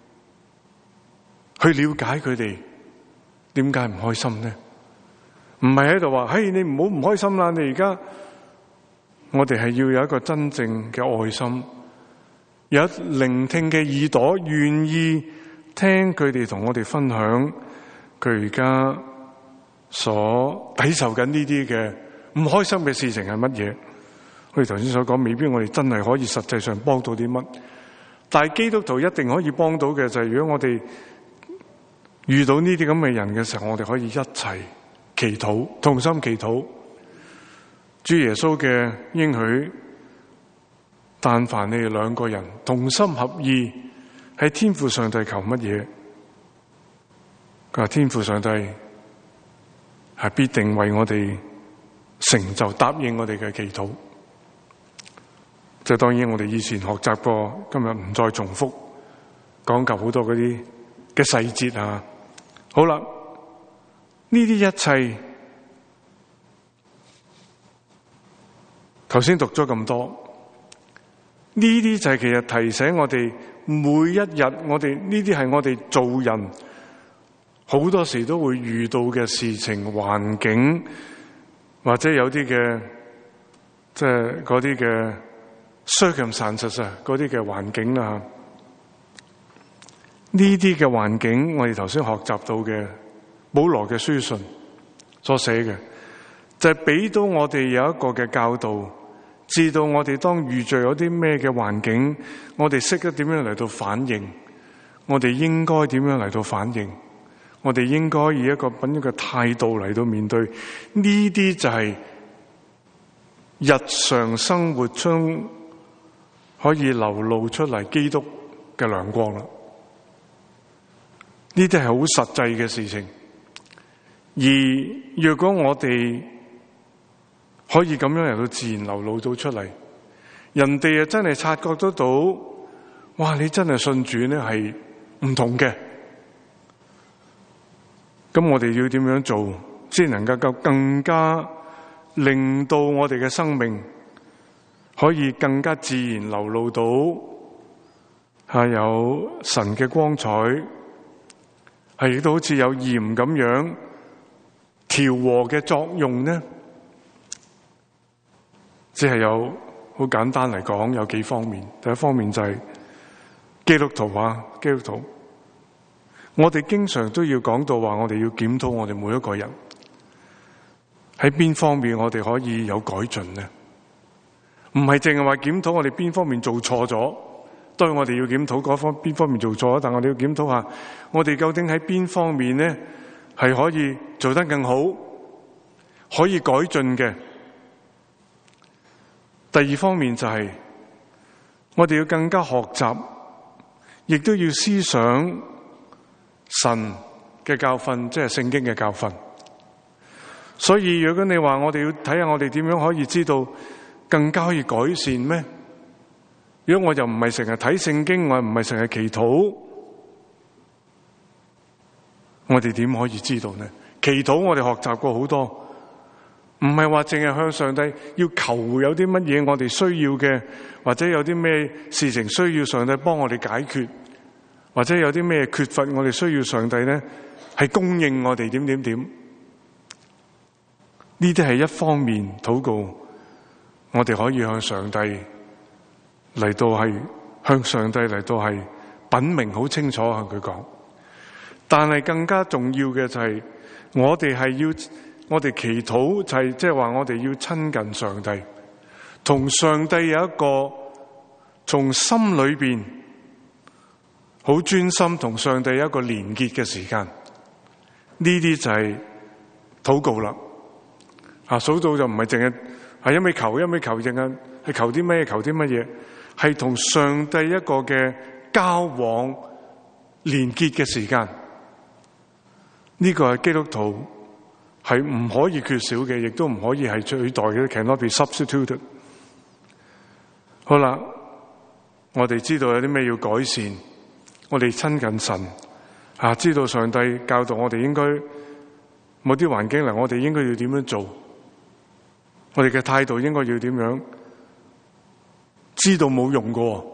去了解佢哋點解唔開心呢？唔係喺度話，嘿，你唔好唔開心啦！你而家，我哋係要有一個真正嘅愛心，有聆聽嘅耳朵，願意聽佢哋同我哋分享佢而家所抵受緊呢啲嘅唔開心嘅事情係乜嘢。我哋頭先所講，未必我哋真係可以實際上幫到啲乜，但係基督徒一定可以幫到嘅就係，如果我哋遇到呢啲咁嘅人嘅時候，我哋可以一齊祈禱，同心祈禱。主耶穌嘅應許，但凡你哋兩個人同心合意，喺天父上帝求乜嘢，佢話天父上帝係必定為我哋成就，答應我哋嘅祈禱。即係當然我哋以前學習過，今日唔再重複講及好多嗰啲嘅細節啊。好啦，呢啲一切頭先讀咗咁多，呢啲就係其實提醒我哋每一日，我哋呢啲係我哋做人好多時都會遇到嘅事情、環境，或者有啲嘅即係嗰啲嘅circumstances啊，嗰啲嘅環境啊。呢啲嘅環境，我哋頭先學習到嘅保羅嘅書信所寫嘅，就係俾到我哋有一個嘅教導，知道我哋當遇着有啲咩嘅環境，我哋識得點樣嚟到反應，我哋應該點樣嚟到反應，我哋應該以一個咁樣嘅態度嚟到面對。呢啲就係日常生活中可以流露出嚟基督嘅亮光啦。呢啲係好實際嘅事情，而若果我哋可以咁樣嚟到自然流露到出嚟，人哋啊真係察覺得到，哇！你真係信主咧係唔同嘅。咁我哋要點樣做，先能夠夠更加令到我哋嘅生命可以更加自然流露到係有神嘅光彩，係亦都好似有鹽咁樣調和嘅作用呢？只係有好簡單嚟講，有幾方面。第一方面就係基督徒啊，基督徒，我哋經常都要講到話，我哋要檢討我哋每一個人喺邊方面我哋可以有改進呢？唔係淨係話檢討我哋邊方面做錯咗。當然我哋要檢討嗰方邊方面做錯，但我哋要檢討下，我哋究竟喺邊方面呢係可以做得更好，可以改進嘅。第二方面就係我哋要更加學習，亦都要思想神嘅教訓，即係聖經嘅教訓。所以如果你話我哋要睇下我哋點樣可以知道更加可以改善咩？如果我又唔係成日睇聖經，我又唔係成日祈禱，我哋點可以知道呢？祈禱我哋學習過好多，唔係話淨係向上帝要求有啲乜嘢我哋需要嘅，或者有啲咩事情需要上帝幫我哋解決，或者有啲咩缺乏我哋需要上帝呢係供應我哋點點點。呢啲係一方面禱告，我哋可以向上帝嚟到係向上帝嚟到係稟明好清楚向佢講。但係更加重要嘅就係我哋係要我哋祈禱，就係即係話我哋要親近上帝，同上帝有一個從心裏邊好專心同上帝有一個連結嘅時間。呢啲就係禱告啦。啊，數到就唔係淨係係一味求一味求，淨係係求啲咩？求啲乜嘢？係同上帝一個嘅交往連結嘅時間。呢個係基督徒係唔可以缺少嘅，亦都唔可以係取代嘅。Cannot be substituted。好啦，我哋知道有啲咩要改善，我哋親近神啊，知道上帝教導我哋應該某啲環境嚟，我哋應該要點樣做，我哋嘅態度應該要點樣，知道冇用過。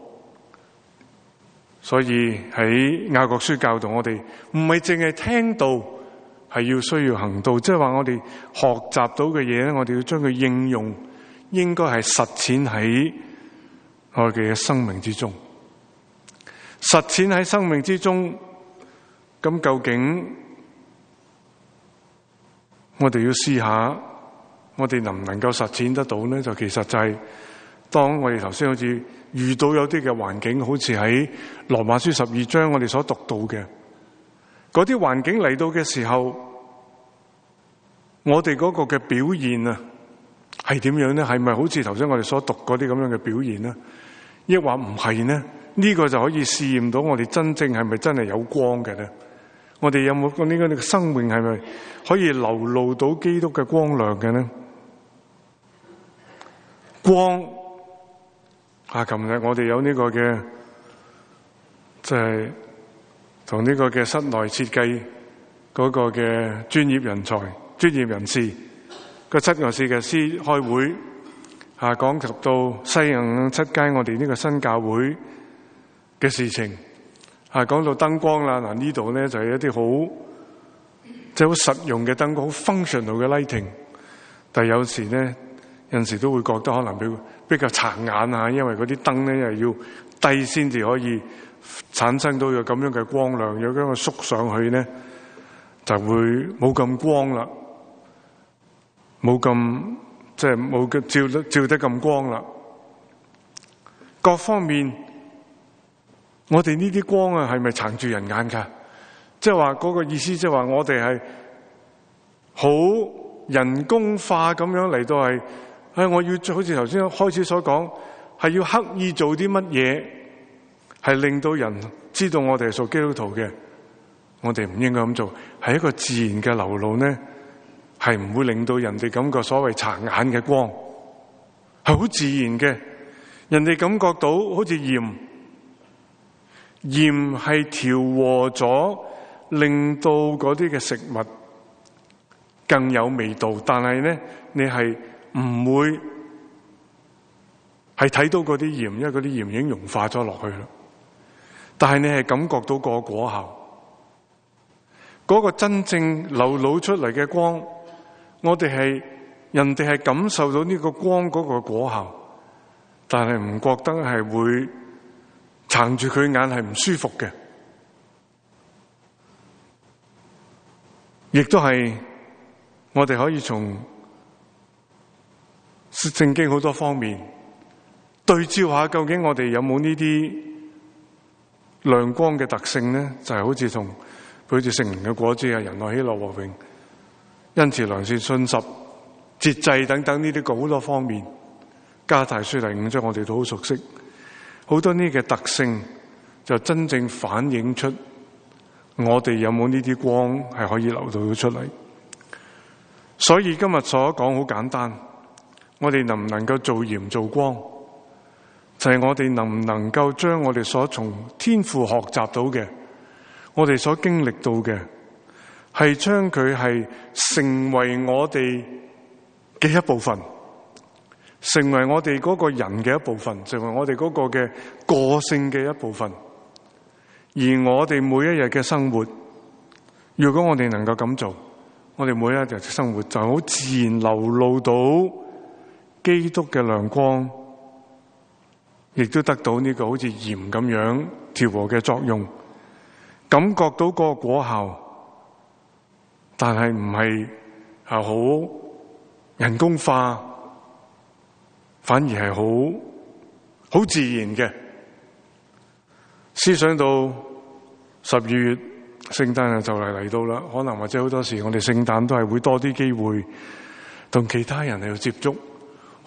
所以喺雅各書教導我哋，唔係淨係聽到，係要需要行道，即係話我哋學習到嘅嘢咧，我哋要將佢應用，應該係實踐喺我哋嘅生命之中。實踐喺生命之中，咁究竟我哋要試下，我哋能唔能夠實踐得到呢？就其實就係當我哋頭先好似遇到有啲嘅環境，好似喺羅馬書十二章我哋所讀到嘅嗰啲環境嚟到嘅時候，我哋嗰個嘅表現啊係點樣呢？係咪好似頭先我哋所讀嗰啲咁樣嘅表現呢？抑或唔係呢？呢個就可以試驗到我哋真正係咪真係有光嘅呢？我哋有冇個呢個生命係咪可以流露到基督嘅光亮嘅呢？光啊！琴日我哋有呢個嘅，即係同呢個嘅室內設計嗰個嘅專業人才、專業人士個七個設計師開會啊，講及到西洋七街我哋呢個新教會嘅事情啊，講到燈光啦，嗱呢度咧就係一啲好即係好實用嘅燈光，好 functional 嘅 lighting， 但係有時咧有陣時都會覺得可能比比較殘眼啊，因為嗰啲燈咧又要低先至可以產生到有咁樣嘅光亮，有咁樣縮上去咧就會冇咁光啦，冇咁即係冇嘅照得照得咁光啦。各方面，我哋呢啲光啊，係咪撐住人眼噶？即係話嗰個意思，即係話我哋係好人工化咁樣嚟到係，唉，我要好似頭先開始所講，係要刻意做啲乜嘢，係令到人知道我哋係屬基督徒嘅。我哋唔應該咁做，係一個自然嘅流露呢，係唔會令到人哋感覺所謂殘眼嘅光，係好自然嘅。人哋感覺到好似鹽，鹽係調和咗，令到嗰啲嘅食物更有味道。但係咧，你係唔會係睇到嗰啲鹽，因為嗰啲鹽已經融化咗落去啦。但係你係感覺到個果效。嗰個真正流露出嚟嘅光，我哋係人哋係感受到呢個光嗰個果效，但係唔覺得係會撐住佢眼係唔舒服嘅，亦都係我哋可以從聖經好多方面對照下，究竟我哋有冇呢啲亮光嘅特性呢？就係、是、好似同好似聖靈嘅果子啊，仁愛、喜樂、和平、恩慈、良善、信實、節制等等呢啲好多方面，加太書第五章我哋都好熟悉，好多呢嘅特性就真正反映出我哋有冇呢啲光係可以流到出嚟。所以今日所講好簡單，我哋能唔能夠做鹽做光，就係、是、我哋能唔能夠將我哋所從天父學習到嘅，我哋所經歷到嘅，係將佢係成為我哋嘅一部分，成為我哋嗰個人嘅一部分，成為我哋嗰個嘅個性嘅一部分。而我哋每一日嘅生活，如果我哋能夠咁做，我哋每一日嘅生活就好自然流露到基督嘅亮光，亦都得到呢個好似鹽咁樣調和嘅作用。感覺到個果效，但係唔係係好人工化，反而係好好自然嘅。思想到十二月聖誕啊就嚟嚟到啦，可能或者好多時我哋聖誕都係會多啲機會同其他人嚟到接觸，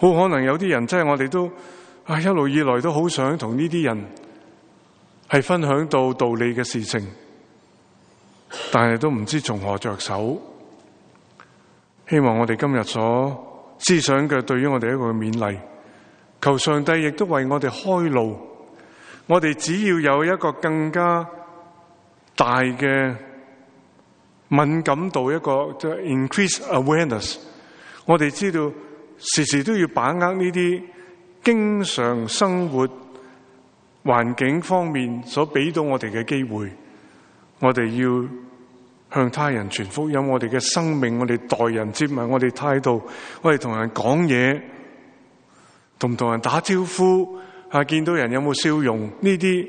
好可能有啲人真係我哋都啊一路以來都好想同呢啲人係分享到道理嘅事情，但係都唔知從何着手。希望我哋今日所思想嘅，對於我哋一個勉勵，求上帝亦都為我哋開路。我哋只要有一個更加大嘅敏感度，一個即係 increase awareness， 我哋知道時時都要把握呢啲經常生活環境方面所俾到我哋嘅機會，我哋要向他人傳福音，我哋嘅生命，我哋待人接物，我哋態度，我哋同人講嘢，同唔同人打招呼，啊，見到人有冇笑容，呢啲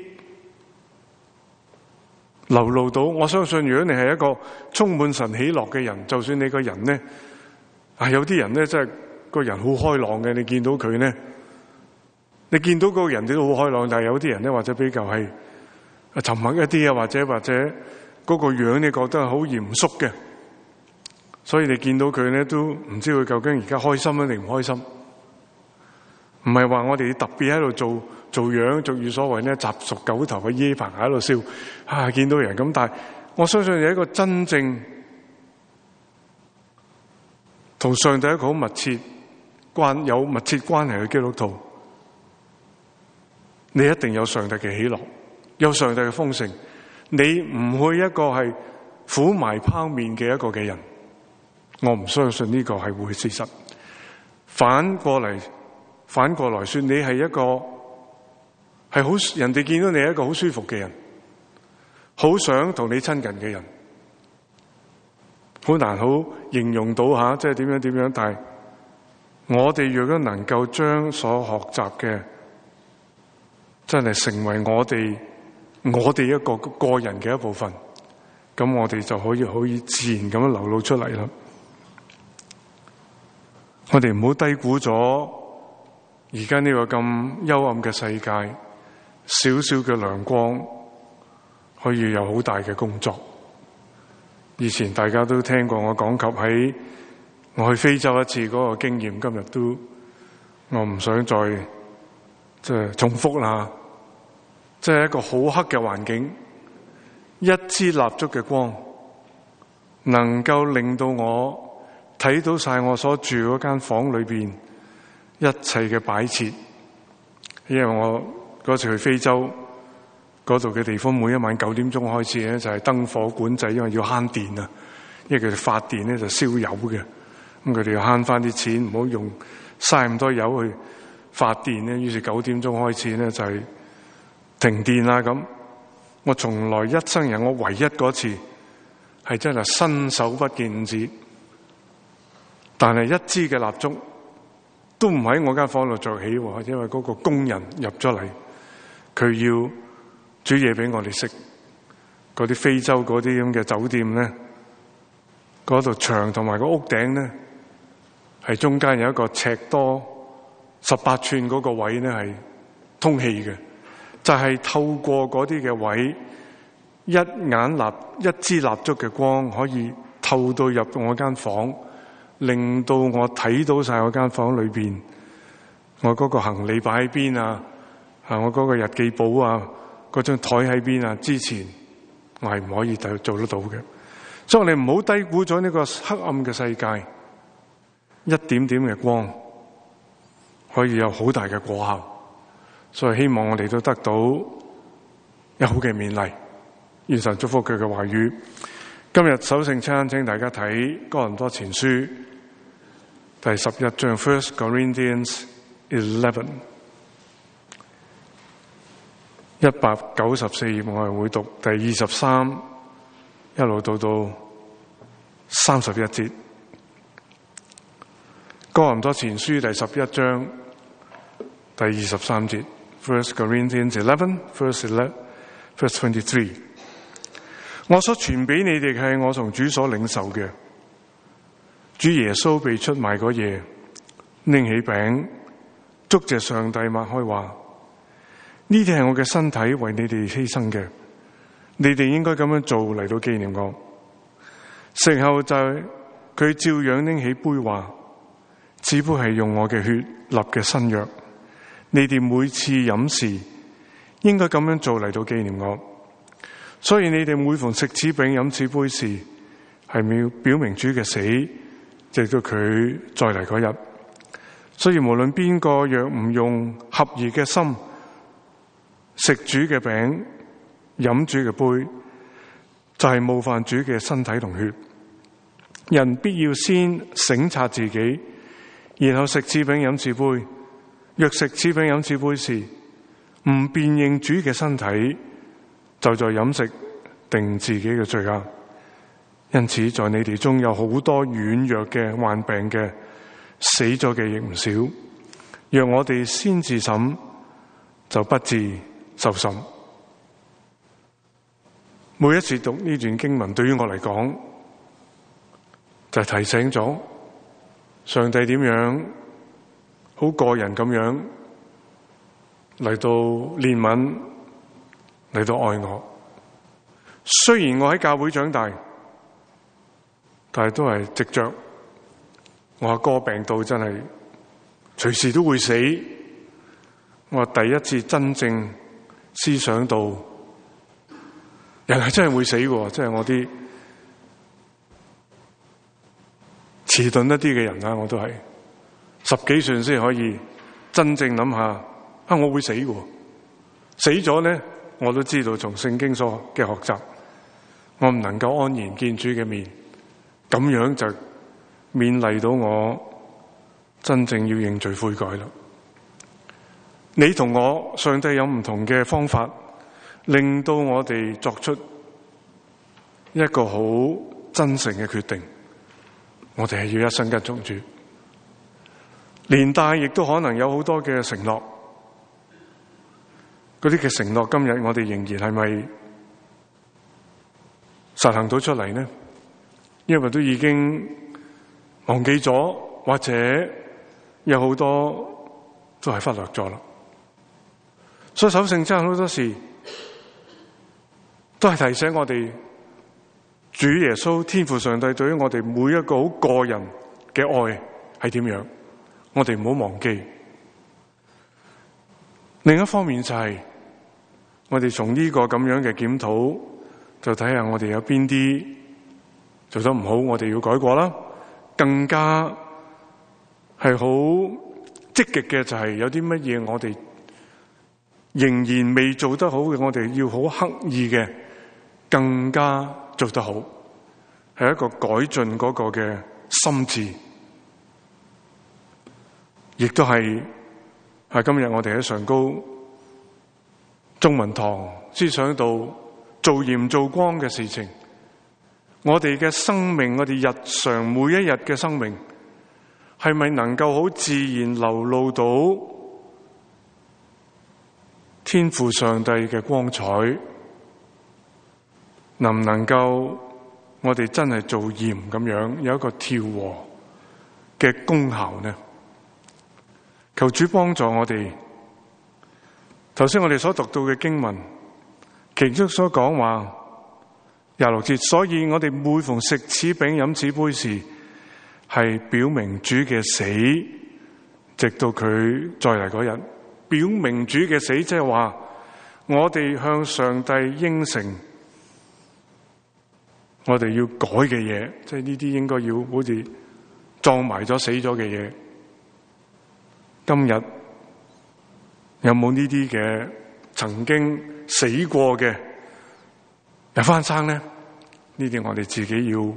流露到。我相信如果你係一個充滿神喜樂嘅人，就算你個人呢，啊，有啲人呢真係個人好開朗嘅，你見到佢呢，你見到嗰個人你都好開朗，但係有啲人呢，或者比較係沉默一啲啊，或者或者嗰個樣你覺得好嚴肅嘅，所以你見到佢呢，都唔知佢究竟而家開心啊定唔開心。唔係話我哋特別喺度做做樣，俗語所謂呢，習熟狗頭嘅椰棚喺度笑啊，見到人咁。但係我相信有一個真正同上帝一個好密切關有密切關係嘅基督徒，你一定有上帝嘅喜樂，有上帝嘅豐盛。你唔會一個係苦埋拋面嘅一個嘅人，我唔相信呢個係會事實。反過嚟，反過來說，你係一個係好人哋見到你係一個好舒服嘅人，好想同你親近嘅人，好難好形容到吓，即係點樣點樣。但係我哋若果能夠將所學習嘅真係成為我哋。我哋一個個人嘅一部分，咁我哋就可以可以自然咁樣流露出嚟啦。我哋唔好低估咗而家呢個咁幽暗嘅世界，少少嘅亮光可以有好大嘅工作。以前大家都聽過我講及喺我去非洲一次嗰個經驗，今日都我唔想再即係重複啦。即係一個好黑嘅環境，一支蠟燭嘅光能夠令到我睇到晒我所住嗰間房裏邊一切嘅擺設。因為我嗰次去非洲嗰度嘅地方，每一晚九點鐘開始咧就係燈火管制，因為要慳電啊，因為佢哋發電咧就燒油嘅，咁佢哋要慳翻啲錢，唔好用嘥咁多油去發電咧。於是九點鐘開始咧就係停電啦。咁我從來一生人我唯一嗰次係真係伸手不見五指，但係一支嘅蠟燭都唔喺我間房度着起，因為嗰個工人入咗嚟，佢要煮嘢俾我哋食。嗰啲非洲嗰啲咁嘅酒店咧，嗰度牆同埋個屋頂咧係中間有一個尺多十八寸嗰個位咧係通氣嘅。就係、是、透過嗰啲嘅位，一眼蠟一支蠟燭嘅光可以透到入我間房，令到我睇到晒我間房裏邊，我嗰個行李擺喺邊啊，啊我嗰個日記簿啊，嗰張台喺邊啊，之前我係唔可以做得到嘅。所以我哋唔好低估咗呢個黑暗嘅世界，一點點嘅光可以有好大嘅果效。所以希望我哋都得到一好嘅勉勵，願神祝福佢嘅話語。今日守聖餐，請大家睇哥林多前書第十一章 First Corinthians eleven 一百九十四頁，我係會讀第二十三一路到到三十一節。哥林多前書第十一章第二十三節。First Corinthians eleven, verse eleven, verse twenty-three。我所傳俾你哋係我從主所領受嘅，主耶穌被出賣嗰夜，拎起餅，祝謝上帝，擘開話：呢啲係我嘅身體，為你哋犧牲嘅，你哋應該咁樣做嚟到紀念我。食後就佢照樣拎起杯話： 只不係用我嘅血立嘅新約。你哋每次飲時應該咁樣做嚟到紀念我。所以你哋每逢食此餅飲此杯時，係要表明主嘅死，直到佢再嚟嗰日。所以無論邊個若唔用合宜嘅心食主嘅餅飲主嘅杯，就係冒犯主嘅身體同血。人必要先省察自己，然後食此餅飲此杯。若食此餅飲此杯時唔辨認主嘅身體，就在飲食定自己嘅罪惡。因此在你哋中有好多軟弱嘅、患病嘅、死咗嘅亦唔少。若我哋先自審，就不至受審。每一次讀呢段經文，對於我嚟講，就係提醒咗上帝點樣好個人咁樣嚟到憐憫，嚟到愛我。雖然我喺教會長大，但係都係藉着我阿哥病到真係隨時都會死，我第一次真正思想到人係真係會死嘅，即係我啲遲鈍一啲嘅人啦，我都係十幾歲先可以真正諗下啊，我會死嘅，死咗咧我都知道從聖經所嘅學習，我唔能夠安然見主嘅面，咁樣就勉勵到我真正要認罪悔改啦。你同我上帝有唔同嘅方法，令到我哋作出一個好真誠嘅決定。我哋係要一生跟從主，連帶亦都可能有好多嘅承諾。嗰啲嘅承諾，今日我哋仍然係咪實行到出嚟呢？因為都已經忘記咗，或者有好多都係忽略咗啦。所以守聖餐好多時都係提醒我哋，主耶穌天父上帝對於我哋每一個好個人嘅愛係點樣，我哋唔好忘記。另一方面就係、是、我哋從呢個咁樣嘅檢討，就睇下我哋有邊啲做得唔好，我哋要改過啦。更加係好積極嘅就係有啲乜嘢我哋仍然未做得好嘅，我哋要好刻意嘅更加做得好，係一個改進嗰個嘅心志，亦都係係今日我哋喺上高中文堂思想到做鹽做光嘅事情。我哋嘅生命，我哋日常每一日嘅生命，係咪能夠好自然流露到天父上帝嘅光彩？能唔能夠我哋真係做鹽咁樣有一個調和嘅功效呢？求主幫助我哋。頭先我哋所讀到嘅經文，其中所講話廿六節，所以我哋每逢食此餅飲此杯時，係表明主嘅死，直到佢再嚟嗰日。表明主嘅死，即係話我哋向上帝應承，我哋要改嘅嘢，即係呢啲應該要好似撞埋咗死咗嘅嘢。今日有冇呢啲嘅曾經死過嘅又翻生呢？呢啲我哋自己要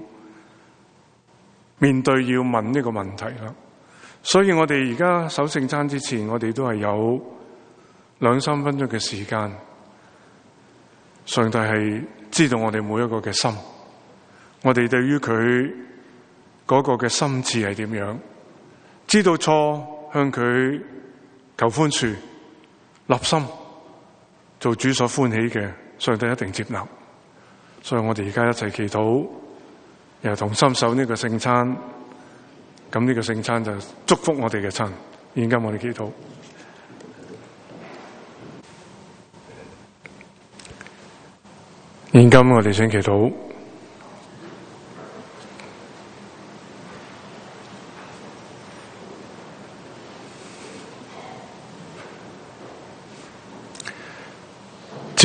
面對，要問呢個問題啦。所以我哋而家守聖餐之前，我哋都係有兩三分鐘嘅時間。上帝係知道我哋每一個嘅心，我哋對於佢嗰個嘅心志係點樣，知道錯向佢求寬恕，立心做主所歡喜嘅，上帝一定接納。所以我哋而家一齊祈禱，又同心守呢個聖餐。咁呢個聖餐就祝福我哋嘅餐。現今我哋祈禱，現今我哋請祈禱。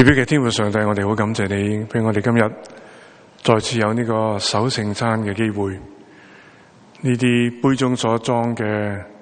慈悲嘅天父上帝，我哋好感謝你，俾我哋今日再次有呢個守聖餐嘅機會。呢啲杯中所裝嘅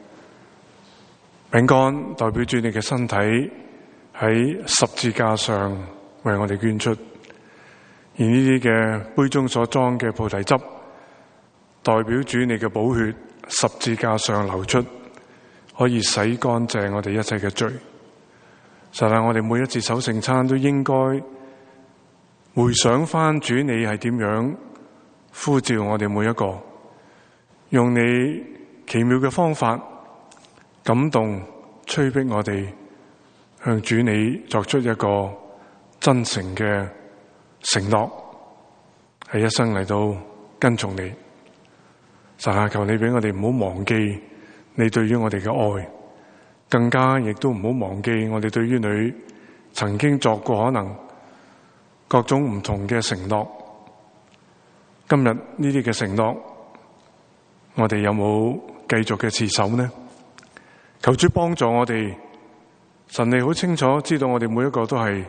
餅乾，代表住你嘅身體喺十字架上為我哋捐出；而呢啲嘅杯中所裝嘅菩提汁，代表住你嘅寶血十字架上流出，可以洗乾淨我哋一切嘅罪。實在我哋每一次守聖餐都應該回想翻主你係點樣呼召我哋每一個，用你奇妙嘅方法感動催逼我哋向主你作出一個真誠嘅承諾，係一生嚟到跟從你。實在求你俾我哋唔好忘記你對於我哋嘅愛，更加亦都唔好忘記我哋對於你曾經作過可能各種唔同嘅承諾。今日呢啲嘅承諾，我哋有冇繼續嘅持守呢？求主幫助我哋。神你好清楚知道我哋每一個都係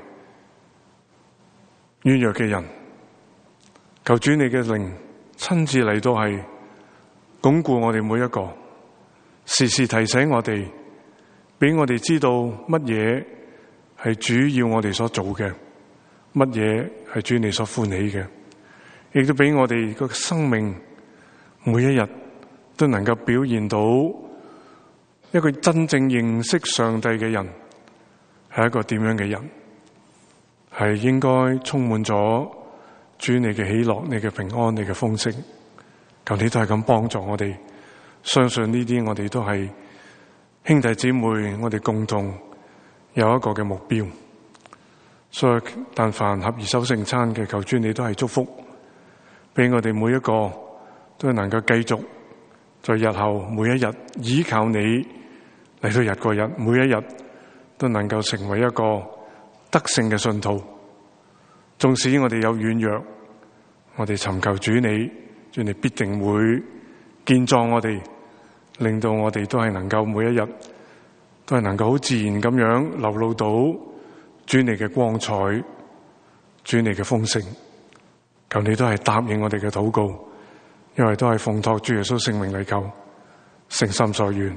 軟弱嘅人，求主你嘅靈親自嚟到係鞏固我哋每一個，時時提醒我哋，俾我哋知道乜嘢係主要我哋所做嘅，乜嘢係主你所歡喜嘅，亦都俾我哋個生命每一日都能夠表現到一個真正認識上帝嘅人係一個點樣嘅人，係應該充滿咗主你嘅喜樂、你嘅平安、你嘅豐盛。求你都係咁幫助我哋，相信呢啲我哋都係兄弟姊妹，我哋共同有一個嘅目標。所以但凡合而守聖餐嘅，求主你都係祝福，俾我哋每一個都能夠繼續在日後每一日依靠你嚟到日過日，每一日都能夠成為一個得勝嘅信徒。縱使我哋有軟弱，我哋尋求主你，主你必定會健壯我哋，令到我哋都係能夠每一日都係能夠好自然咁樣流露到主你嘅光彩，主你嘅豐盛。求你都係答應我哋嘅禱告，因為都係奉託主耶穌聖名嚟求，誠心所願。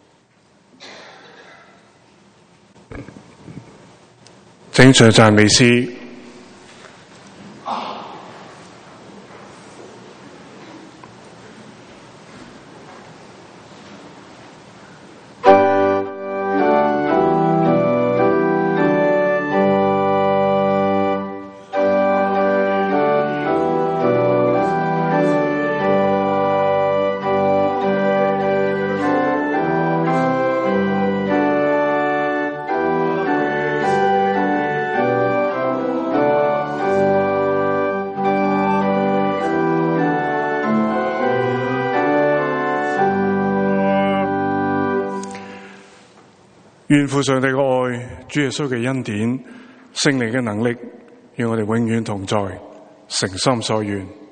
請上讚美詩。願父上帝嘅愛、主耶穌嘅恩典、聖靈嘅能力，與我哋永遠同在，誠心所願。